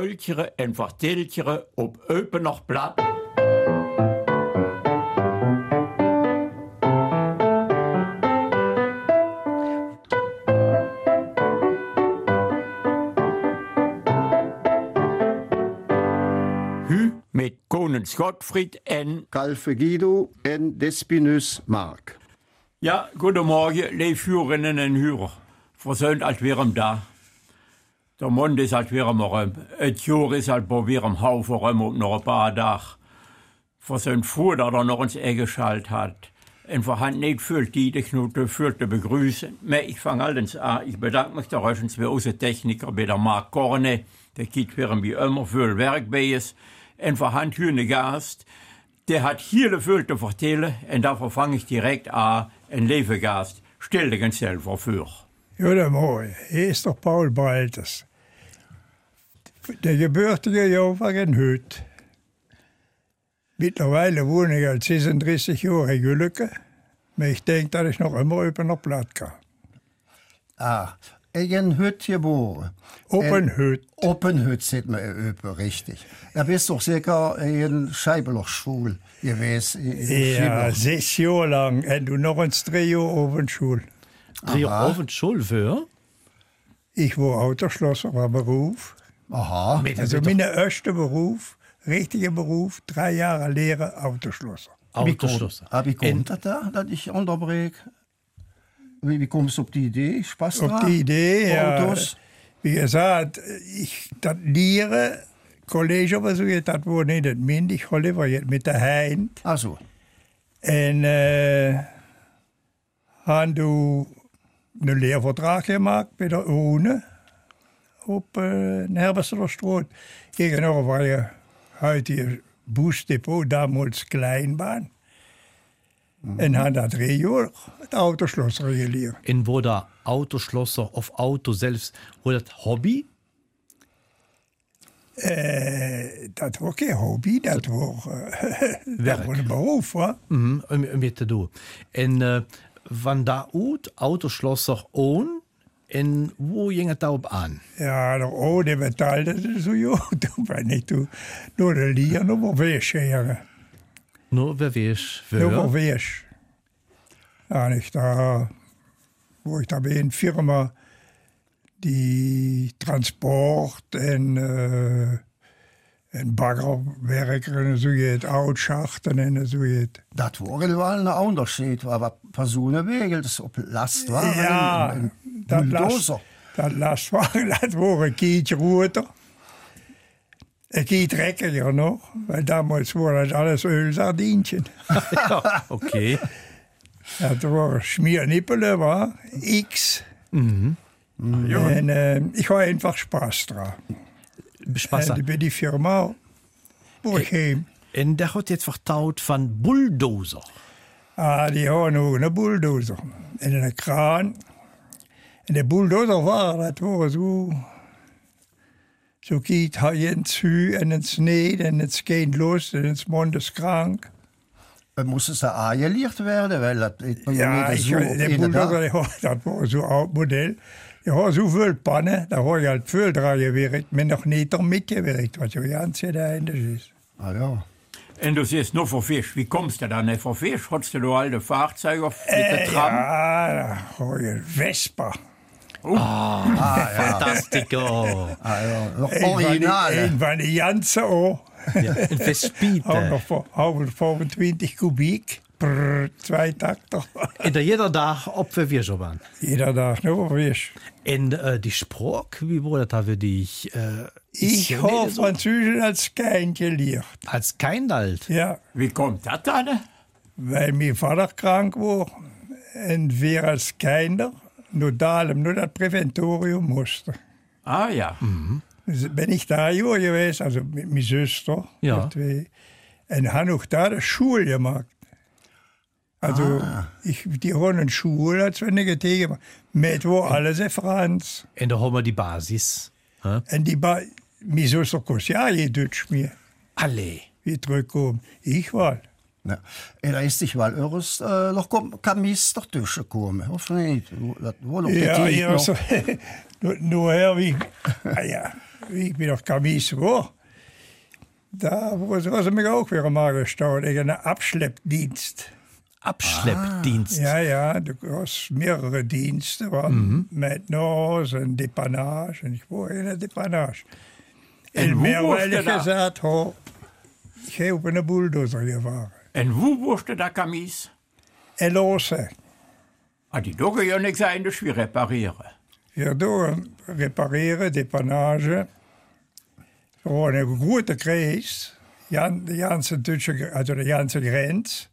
uiltjere en verteltjere op opener blad. Met konings Gottfried en... Calve Guido en Despinus Mark. Ja, goedemorgen, lieve hurinnen en hurer. Verzuint als weer om daar. De mond is als weer om rum. Het jaar is als weer om hauven rum op nog een paar dagen. Verzuint voor dat nog eens ingeschaltet had. En voorhand niet veel tijd genoeg te begrüßen. Maar ik vang allens aan. Ik bedank me daar eens bij onze techniker, bij de Mark Korne. Der kijkt weer bij immer veel werk bij is. En voorhand hun gast. Der hat heel veel te vertellen. En daarvoor vang ik direct aan. Een lieve gast. Stel dich eens zelf voor. Goedemorgen, hier is toch Paul Balters. De gebürtige jaar van een Hut. Mittlerweile wohne ich als 36 Jahre in Güllicke. Maar ik denk dat ik nog immer op een plat kan. Ah, ik in Hut geboren. Op een Hut. Op een Hut zit me open, richtig. Er bist doch zeker in Scheibelochschule geweest. Ja, 6 jaar lang. En toen nog eens 3 jaar op een school. 3 jaar op een school voor? Ik was Autoschlosser van beroep. Aha. Also mijn eerste beroep, richtige beroep, 3 jaar leren Autoschlosser. Autoschlosser. Wie komt dat da, dat ich onderbreek? Wie kommst du op die idee? Spaß Op die idee, ja. Autos? Wie gesagt, dat leren, college of zo, dat was niet het mind. Ik geloof met de hand. Ah zo. En hadden we een leerverdrag gemaakt bij de ONE op Herbesterstraat. Tegenover je huidige busdepot, damals Kleinbahn. En hadden dat 3 jaar het Autoschlosser geleerd. En wo der Autoschlosser of Auto selbst, wo dat Hobby? Dat was geen hobby, dat was een beroep. Hoor. Met te doen. En van daar uit Autoschlosser on, en wo ging het daarop aan? Ja, de oude betaalde zo joh. Toen ben ik toen door de lier nog wel weerscheren. Nog weer Nog wel weers. En ik daar, wo ik daar bij een firma die transport en baggerwerker en zo het oudschachten en zo het. Dat waren wel een onderscheid, waar wat personenwegels op last waren. Ja, dat lastwagen, dat waren een keertje roter. Een keertje drekkiger nog, want damals was het alles ölsardientje. Ja, oké. Dat waren Schmiernippelen, war X. En ik had einfach Spaß dran. En bij die firma waar ik heen. En daar had je het verteld van bulldozer. Ah, die hadden ook een bulldozer. En een kraan. En de bulldozer dat waren zo kiet had je een zu en een sneed en het scheen los en het mond is krank. Moesten ze aangeleerd werden? Wel, dat ja, de bulldozer, dat was zo'n oud model. Je had zoveel pannen, daar had je al veel draaien gewerkt, maar nog niet er mitgewerkt, wat zo ganz eindig is. Ah ja. En du siehst nur voor vis. Wie kommst du dann voor vis? Hast du al de Fahrzeuge mit der Tram? Ja, daar had je Vespa. Ja. Fantastico. Nog originale. Een van de Jansen ook. Ja, een Vespita. Ook nog 25 kubiek. 2 takter. En dat jeder dag op weer zo aan. Jeder dag nog weer. En die Sprach, wie wurde das für dich? Ich habe Französisch als Kind gelernt. Als Kind alt? Ja. Wie kommt das dann? Weil mein Vater krank war und wir als Kinder nur das Präventorium mussten. Ah ja. Dus ben ich da gewesen, also mit meiner Schwester. Ja. Und habe auch da die Schule gemacht. Also, die haben eine Schule, als wenn ich tegen met wo alles in Frans. En dan hebben we die basis. Huh? En mijn zuster kost ja je Duits meer. Allee. Wie terugkomen. Ik wel. Ja. En dan is zich wel ergens nog kamis ertussen komen, of niet? Dat wordt op de Ja, tijd hier nog. was nu her wie. Ja, wie ik nog kamies war, da was mich auch wieder mal gestaut, einen Abschleppdienst. Abschleppdienst. Ja, du hast mehrere Dienste, Maintenance en Depannage. En ik woor in een Depannage. En meermalig gezegd, ik heb op een bulldozer gevaren. En wo wusste da Kamis? En lossen. Die Dogge ja nichts eigentlich wie reparieren. Wir door repareren, Depannage. Gewoon een grote kreis. De ganze Deutsche, also de ganze Grenz.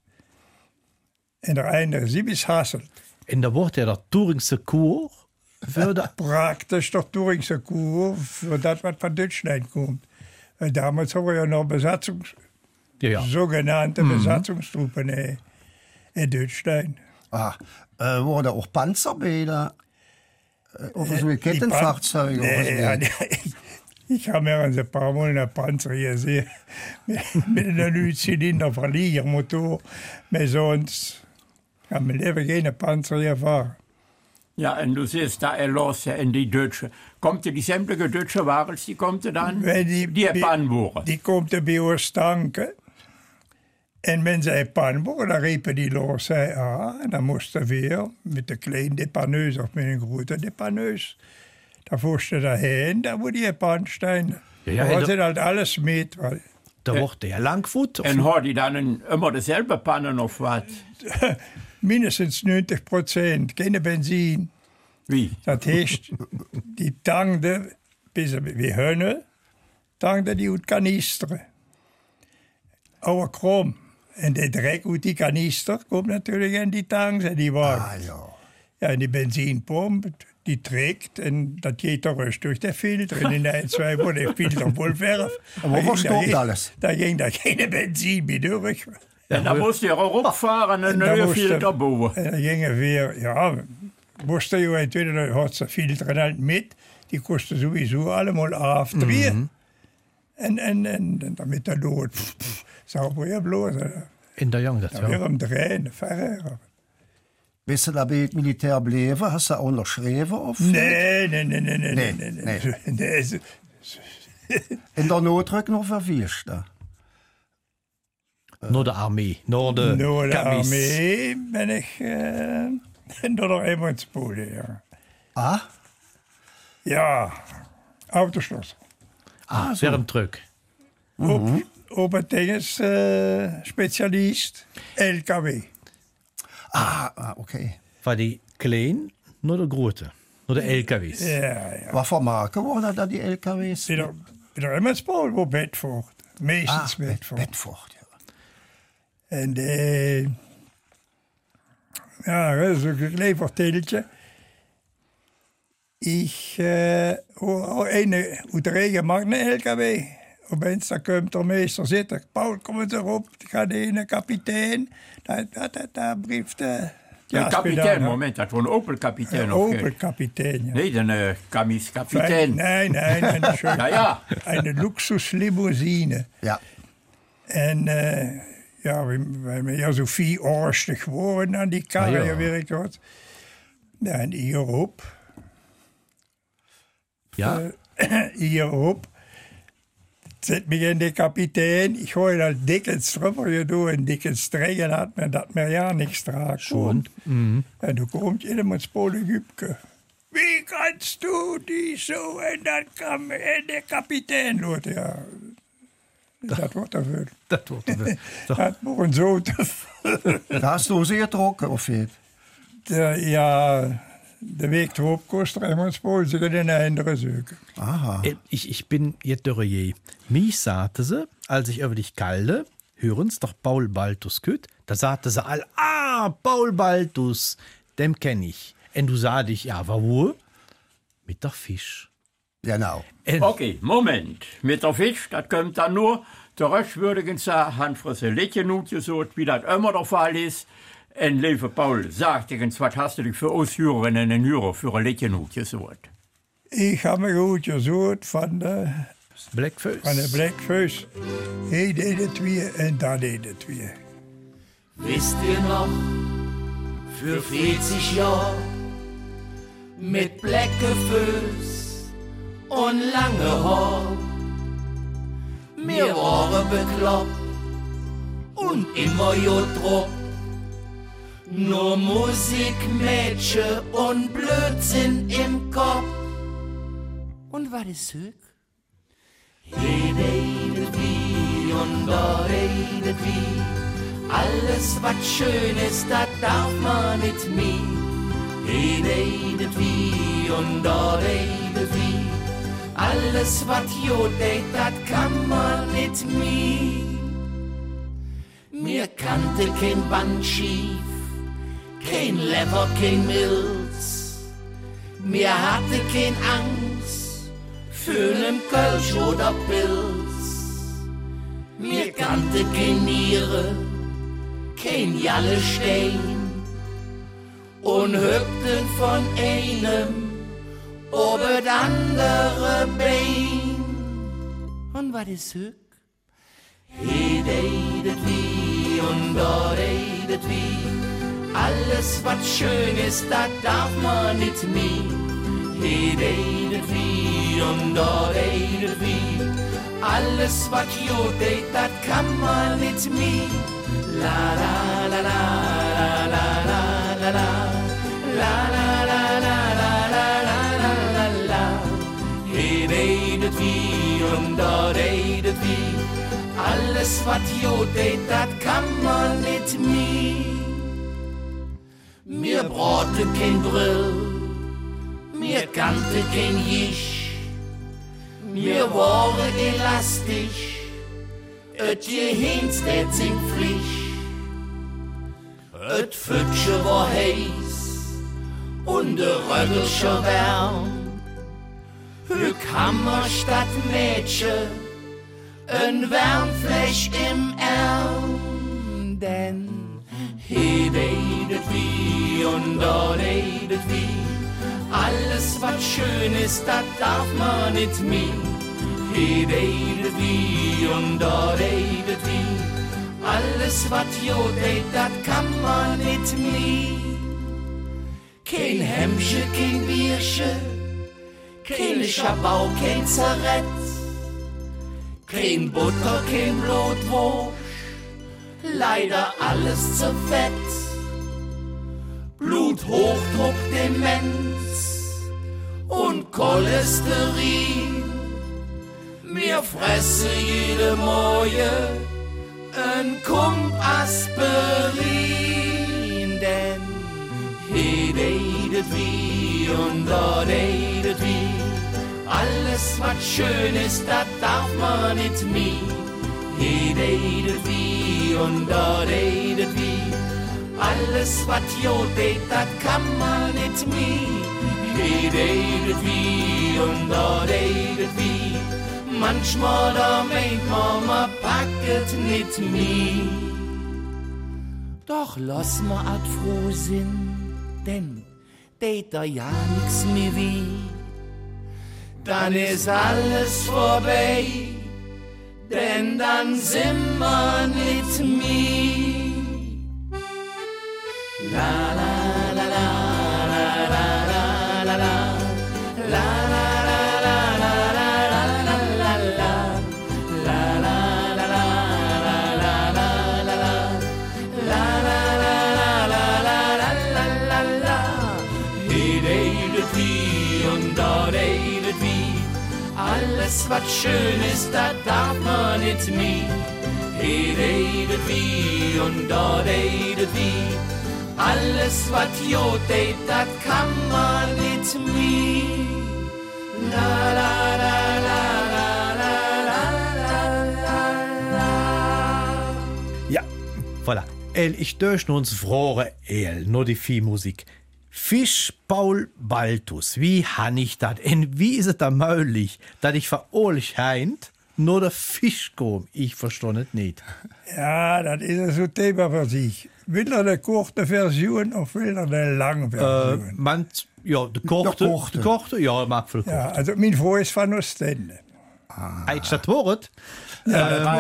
En der eine sie bis Hasselt. En dan wordt der Turingse Kur für de Praktisch der Turingse Kur für das, was von Deutschland kommt. Weil damals haben wir ja noch sogenannte Besatzungstruppen in Deutschland. Worden auch Panzerbäder? Oder so Kettenfahrzeuge? Ich habe mir ein paar Mal einen Panzer gesehen. Mit einem 9-Zylinder-Verliegermotor. Aber sonst habe ich mein Leben keine Panzer gefahren. Ja, und du siehst da erlossen in die Deutsche. Kommt die sämtliche deutsche Ware, die kommt dann? Die Pannenbohren. Die kommt bei uns tanken. En wenn sie Pannenbohren, dann riepen die los. Dan moesten wir mit der kleinen Depanneuse of met een grote Depanneuse. Da fuhrst du dahin, da wo die Pannsteine. Ja, da sind halt alles mit. Da wordt der Langvoet. En hat die dann immer dieselbe Panne noch was? Mindestens 90%, keine Benzin. Wie? Das heißt, die tankte, bis wie Hönne, tankte die uit Kanister. Oude krom. En de Dreck uit die Kanister komt natuurlijk in die tanks en die wagens. Ja, en die Benzinpomp, die trägt en dat geht doch rust durch den Filter. En in de 2 wordt der Filter voll verf. Aber wo stoppt alles? Da ging da keine Benzin mehr durch. En dan moest je erop varen en een nieuwe filter bouwen. En dan gingen weer, ja, moest je entweder had ze filteren halt mit, die kosten sowieso allemaal afdrehen. En damit der Lot sauber ja bloß. In der Jong, dat ja. Weer om drehen, verre. Bist du da bei Militär bleven? Hast du auch noch geschrieben? Nee. In der Notrück noch verwirrt da? Naar de armee. Naar de armee ben ik door de Emmonspoelen. Ja. Ah? Ja, Autoschloss. Weer een truck. Op het Engels specialist, LKW. Okay. Van die klein naar de grote. Naar de LKW's. Ja. Wat voor maken worden dat die LKW's? Bij de Emmonspoelen op Bedford. Meestens Bedford. Bedford, ja. En ja, dat is ook een klein verteltje. Ik een uit de regen maakt een LKW. Opeens dan komt er meester zitten. Paul, kom eens erop. Ik ga de ene kapitein. Daar brieft Een kapitein, moment, dat was een Opel-kapitein. Een Opel-kapitein, ja. Nee, een Kamis-kapitein. Nee. Ja. Een luxuslimousine. Ja. En ja, we zijn ja zo 4 orstig geworden aan die karren gewerkt wordt. Ja, en hierop. Ja. Hierop. Zet mich in de kapitein. Ich hole halt dickens drüber gedaan. En dickens strengen hat man dat mir ja nichts tragen. Schon. En du kommst in een Polen Gübke. Wie kannst du die zo? En dan kam en de kapitein los. Ja. Dat wordt er veel. Dat wordt er veel. Dat wordt zo te veel. Hast du sie getrokken, of niet? Ja, de week erop kost er eenmaal spoor zich in een andere zoeken. Aha. Ich bin jetzt Dörrier. Mich sagte sie, als ich über dich kalte, hören's doch Paul Baltus kütt, da sagte sie all, Paul Baltus, dem kenn ich. Und du sah dich, ja, wo? Mit der Fisch. Genau. Okay, Moment. Mit der Fisch, das kommt dann nur, der Rest würde ich sagen, Handfrisse Lächeln gesagt, wie das immer der Fall ist. Und lieve Paul, sag uns, was hast du dich für Ausführungen und Hörer für ein Lächeln gesagt? Ich habe mir gut gesucht von der Blackfoes. Hij deed het weer en dat deed het weer. Wisst ihr noch, für 40 Jahre mit Blackfoes und lange Haar. Wir waren bekloppt und immer gut drauf. Nur Musik, Mädchen und Blödsinn im Kopf. Und was ist Höck? Hier redet wie und da redet wie. Alles, was schön ist, das darf man nicht mehr. Hier redet wie und da redet wie. Alles, was gut ist, das kann man nicht mehr. Mir kannte kein Band schief, kein Lever, kein Milz. Mir hatte kein Angst für nen Kölsch oder Pilz. Mir kannte kein Niere, kein Jallestein und hüpften von einem über das andere Bein. Und was ist Hück? Hier redet wie und da redet wie. Alles, was schön ist, das darf man nicht mehr. Hier redet wie und da redet wie. Alles, was gut ist, das kann man nicht mehr. La la la la la la la la la la la la la la la la. Hier redet wie und da redet wie. Alles, was gut ist, das kann man nicht mehr. Mir brauchte kein Brill, mir kannte kein Jisch. Mir waren elastisch, et Gehinst, et sing Flisch. Et Fütsche war heiß und de Röggelsche wärm. Hück Hammer statt Mädchen, en Wärmfläch im Ärm. Denn hier redet wie und da redet wie. Alles, was schön ist, das darf man nicht mehr. Hier redet wie und da redet wie. Alles, was gut ist, das kann man nicht mehr. Kein Hemmsche, kein Biersche, kein Schabau, kein Zerrett, kein Butter, kein Blutwurst, leider alles zu fett. Bluthochdruck, Demenz und Cholesterin. Mir fresse jede Morgen ein Kump Aspirin. Denn hier redet wie und da redet wie. Alles, was schön ist, das darf man nicht mehr. Hier redet wie und da redet wie. Alles, was gut ist, das kann man nicht mehr. Hier redet wie und da redet wie. Manchmal da meint man packt nicht mehr. Doch lass ma ad froh sinn, denn tät da ja nix mehr weh. Dann ist alles vorbei, denn dann sind wir nicht mehr. La la la la la la la la la la la la la la la la. Alles, was schön ist, das darf man nicht mehr. Hier redet wie und da redet wie. Alles, was gut ist, das kann man nicht mehr. La la la la la la la la. Ja, voilà. Ich durch uns frohe nur die Viehmusik. Fisch Paul Baltus, wie han ich dat? Und wie is es da möglich, dass ich verorlich heint, nur der Fisch kom? Ich verstehe es nicht. Ja, das ist so ein Thema für sich. Will er eine kurze Version oder will er eine lange Version? Ja, de korte, ja, mag veel korte. Ja, also mijn vrouw is van Oostende. Eet dat woord? Die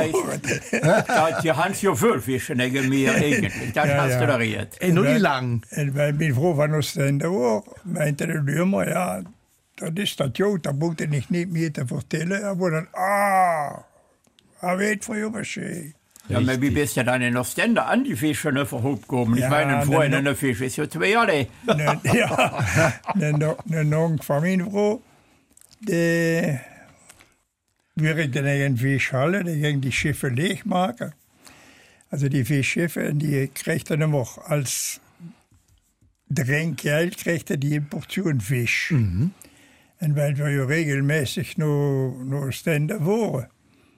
Hans jo Völfischen mir eigentlich. Das hast du da redet. En nog niet lang. En bij mijn vrouw van Oostende ook, meinte de buurman, ja, dat is dat jood, dat moet ik niet meer te vertellen. Dan wordt het, hij weet voor je schön. Ja, maar wie bist ja dann in Ostende an die Fische ne verhoop komen? Ich Ja, meine, ein Freund dann in der Fisch ist ja 2 Jahre. Een onk van mijn vrouw, die werkte in een vishalle, die ging die Schiffe leegmaken. Also die Fischschiffe, en die kreeg dan immer als Trinkgeld, kreeg die een portion Fisch. En weil wir ja regelmäßig nur Ostende waren,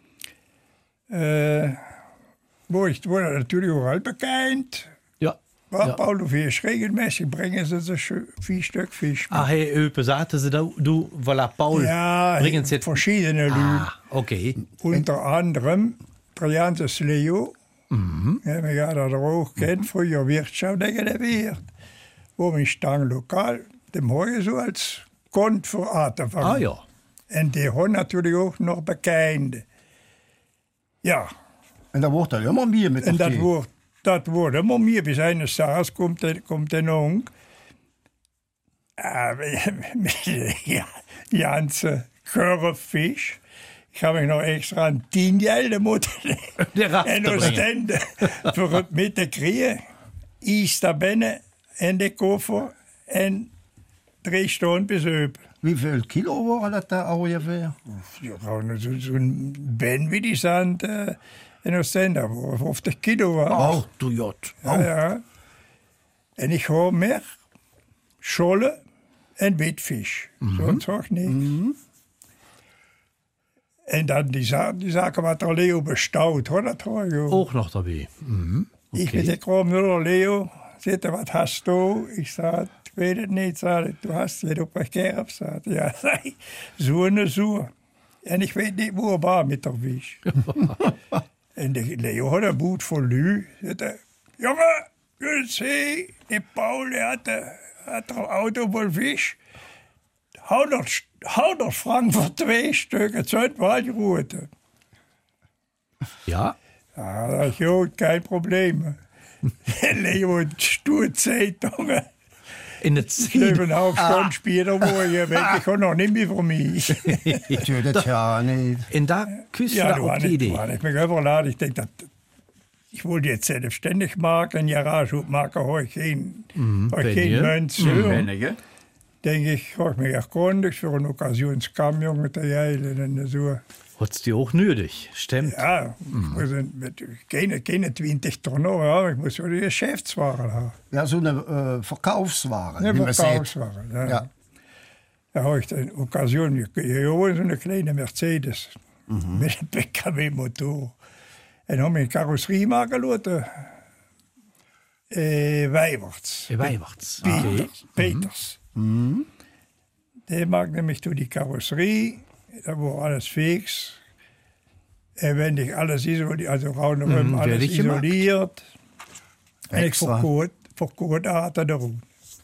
wurde natürlich auch bekend. Ja. Ja. Ja. Paul, Fisch, regelmäßig bringen sie so 4 Stück Fisch. Ah, hey, Öpe, sagte sie, du, voilà, Paul, Ja, bringen sie jetzt. verschiedene Leute. Okay. Unter anderem der Janses Leo. Ja, wir ja da auch kennt, früher Wirtschaft gelernt. Wo mich dann lokal, dem heute so als Kont für Atemfang. Ah ja. Und die haben natürlich auch noch Bekannte. Ja, En dan wordt er helemaal meer met en de dat wordt helemaal meer. Bis eines Tages komt een Onk. Ja, ganze Körre Fisch. Ich habe mich noch extra an 10 Geld moeten Der Raft en brengen. Oostende voor het mee te krijgen. Is daar binnen in de koffer en 3 Stunden bezopen. Hoeveel kilo waren dat daar ongeveer? Ja, gewoon zo'n ben wie die zand in Oostende, waar 50 kilo was. Oh, du Jott. Ja. En ik hoor meer scholle en witvis. Sonst ook niet. En dan die zaken wat er Leo bestouwt, hoor, dat hoor je. Auch noch dabei. Ik weet, ik kwam naar Leo, zitten, wat hast du? Ik zei, ik weet het niet, zei, du hast het op een kerf, zei. Ja, zei, zo. En ik weet niet hoe het was met de vis. En de Leo had een boot voor lui. Zette, jongen, je ziet, die Paul die had een auto vol vis. Hou dat Frank voor 2 stukken, het zou wel route. Ja. Ja, dat is goed, geen probleem. Leo stoer Zeitung. In het 7,5 Stunden später war ich weg. Ich kann noch nicht mehr von mir. Natuurlijk, ja, nee. En daar küsst Ja, ja, du auch war die nicht, Idee. war nicht. Ich mich überladen. Ich denke, ich wollte jetzt selbstständig machen. Ein Garage machen, habe ich kein Mönch. Wenige. Denke ich, habe ich mich erkundigt für einen Occasionskamion mit der Jeile und so. Hat's die auch nötig, stimmt. Ja, ich muss keine 20 Tonnen haben. Ich muss ja die Geschäftswagen haben. Ja, zo'n verkaufswaren. Ja, wie man zegt. Verkaufswagen. Ja. Ja. Da habe ich dann Occasion, hier so eine kleine Mercedes mit einem PKW-Motor. En habe ich eine Karosserie machen lassen. Weiberts. Weiberts. Okay. Peters. Der macht nämlich durch die Karosserie, da war alles fix. Wenn ich alles isoliert, also rundherum alles fertig gemacht. isoliert. En ik Extra. verkocht aten erom.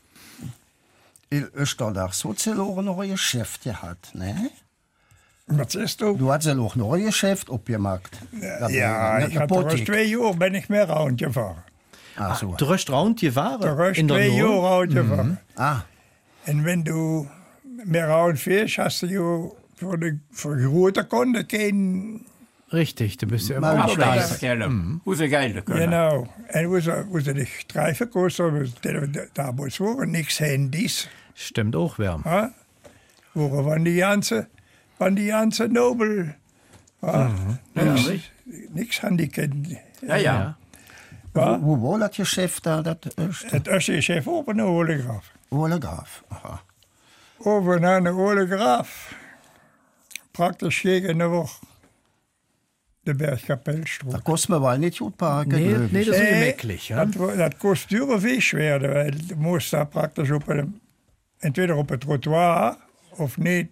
In Österdag zo zelf nog een geschäft gehad, ne? Wat is dat? Du hast ja auch noch ein Geschäft abgemacht. Ja, ich habe erst 2 Jahre bin ich mehr Round gefahren. Ach so. De restaurant je waren Der Rest in 2 der Jahre Noord. Round gefahren. Ah, En wenn du mehr Round fährst, hast du ja für die große Kunde kein. Richtig, du bist ja immer Maar- absteigen. Afstellen. Hoe ze geilen kunnen. Genau. En wo sie dich treffen kosten, damals waren nichts Handys. Stimmt auch, Wärm. Ja? Waren die ganze Nobel. Ja? Nichts Handicap. Ja, ja. Ja? hoe was dat geschäft daar? Dat Het eerste chef op een olegraaf. Olegraaf. Aha. Over naar een olegraaf. Praktisch gegen de woch. De Bergkapellstroom. Dat kost me wel niet goed parken. Nee, geloof ik. nee, dat is ongemerklich. Ja? Dat kost dure vis werden, weil je moest daar praktisch op een, entweder op het trottoir of niet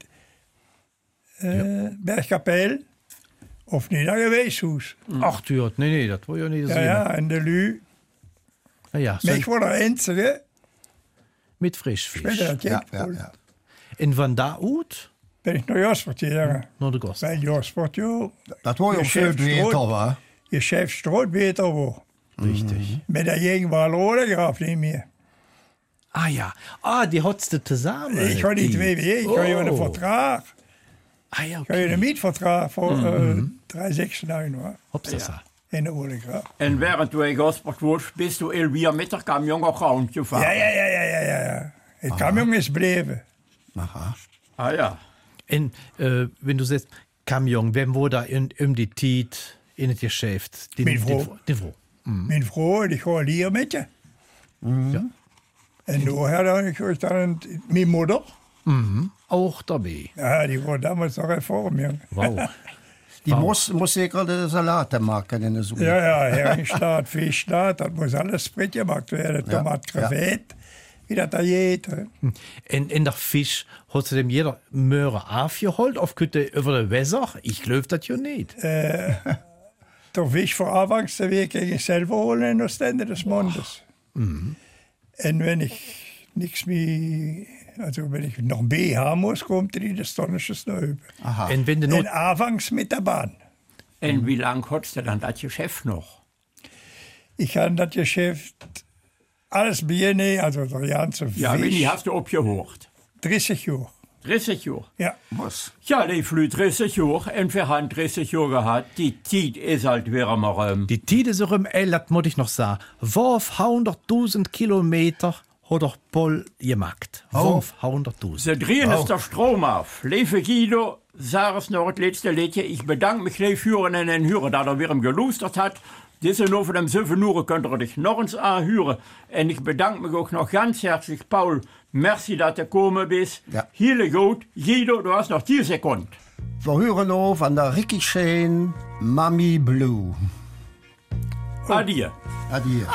Bergkapel of niet naar je weeshuis. Ach, du Jott, nee, dat wil je niet Ja, zien. ja, en de lu. Ja, ja, Maar ik word de einzige. mit Frischfisch. Weet dat Ja, je? ja, ja. En van daar uit Ben ik naar Josport gegaan. naar de Gost. Bij Josport, joh. Dat hoor je ook veel Geschäft beter, Stroot. wa? Je chef stroot beter wordt. Richtig. Met dat ging wel olegraaf niet meer. Ah ja, die hat's du zusammen. Ich habe nicht WWE, ich habe ja einen Vertrag. Ah ja, Ich habe okay. einen Mietvertrag von 369 war. Hops, das In der Oligrat. En während du in Gosbert warst, bist du weer met de camion auch rond gefahren. Ja. Het camion is bleven. Aha. Ah ja. Und wenn du sagst, Kamion, wem wo da die Tiet in das Geschäft? Mijn vrouw. Den Frau. Mijn vrouw, die gaat hier met je. Ja. En daher dan mijn moeder. Auch dabei. Ja, die war damals noch Reform, ja. Wow. Die muss sicher die Salate machen in der Suppe. Ja, Heringsstaat, Fischstaat, das muss alles sprit gemacht werden. Ja, Tomat, Krevet, wie das da geht. In der Fisch hat sie dem jeder Möhre aufgeholt, auf Kütte über den Wässer? Ich glaube das ja nicht. Der Fisch von Anfangs der Weg ging ich selber holen in das Ende des Mondes. Und wenn ich nichts mehr, also wenn ich noch B haben muss, kommt die des Donnersches nach oben. Und wenn du Und noch, anfangs mit der Bahn. En wie lang hast du dann das Geschäft noch? Ich habe das Geschäft alles beginnen, also der ganze Ja, wie Fisch, hast du abgehocht? 30 Jahre. 30 Jahre. Ja. Was? Ja, die flüht 30 Jahre en wir haben 30 Jahre gehabt. Die Zeit ist halt wieder mal die Tiet ist um, das muss ich noch sagen, warf 100.000 Kilometer hat doch Paul gemacht. Warf 100.000. Sie drehen es der Strom auf. Lieve Guido, sag es noch das letzte Liedje. Ich bedanke mich lief Führen in den Hörer, da er wieder gelustert hat. Diese nur von dem 7 Uhr könnt ihr dich noch ins anhören. Und ich bedanke mich auch noch ganz herzlich, Paul. Merci, dass du gekommen bist. Ja. Hele gut. Guido, du hast noch 10 Sekunden. Wir hören auf an der Ricky Shane Mami Blue. Adieu. Adieu.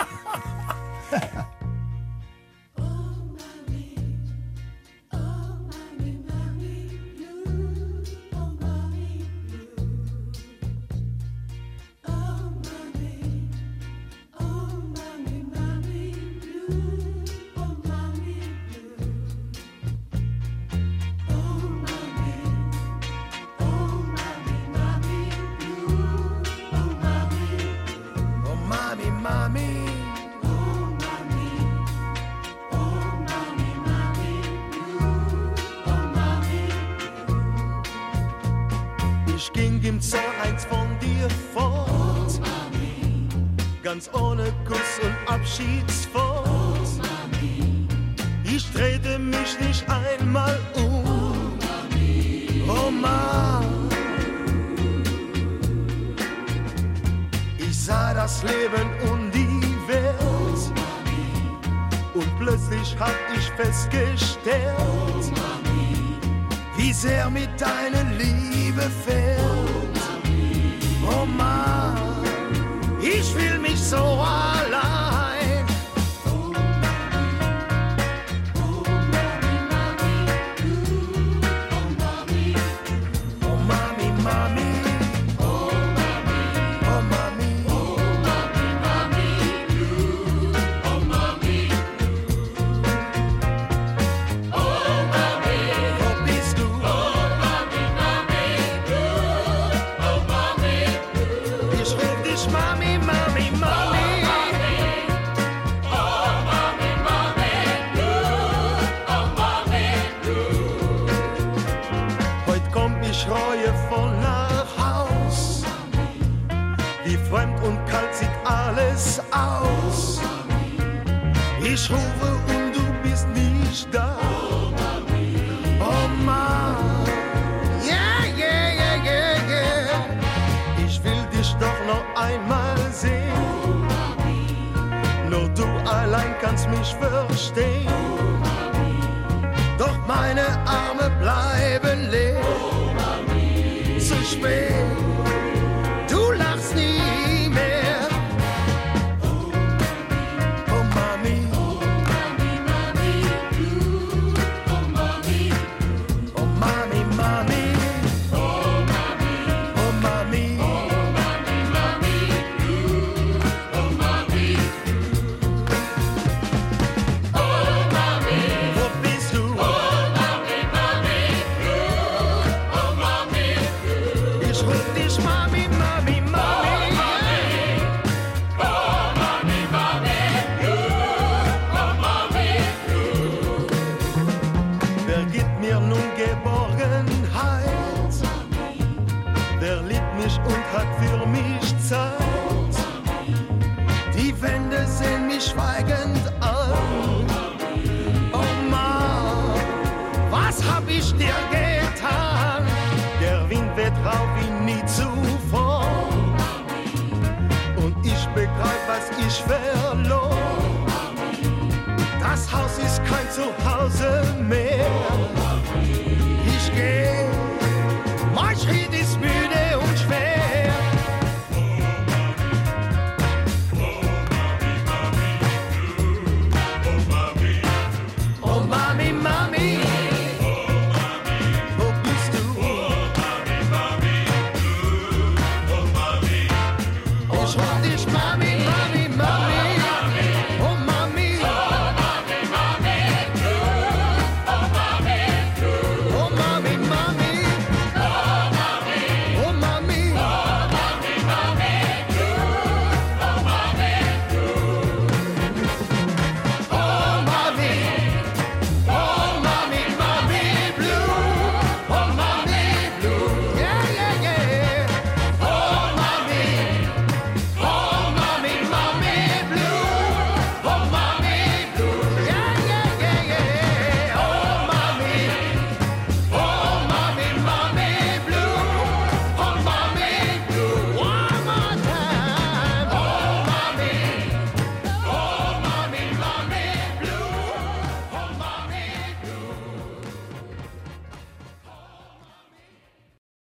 Ich ging im Zorn eins von dir fort, ganz ohne Kuss und Abschiedswort. Ich drehte mich nicht einmal um, oh Mann. Ich sah das Leben und die Welt und plötzlich hab ich festgestellt, wie sehr mit deiner Liebe fehlt. Oh Mann, ich fühl mich so allein. Oh Mami, Mami. Oh Mami. Wo bist du? Ich ruf dich Mami, Mami, Mami. Heut komm ich reuevoll nach Haus. Wie fremd und kalt sieht alles aus. Ich rufe und du bist nicht da. Oh Mann, yeah. Ich will dich doch noch einmal sehen. Nur du allein kannst mich verstehen. Doch meine Arme bleiben leer. Zu spät, du lachst nie mehr. Oh Mami, oh Mami, Mami. Oh Mami, wo bist du? Ich fangend an. Oh Mann, was hab ich dir getan? Der Wind weht rau wie nie zuvor. Und ich begreif, was ich verlor. Das Haus ist kein Zuhause mehr.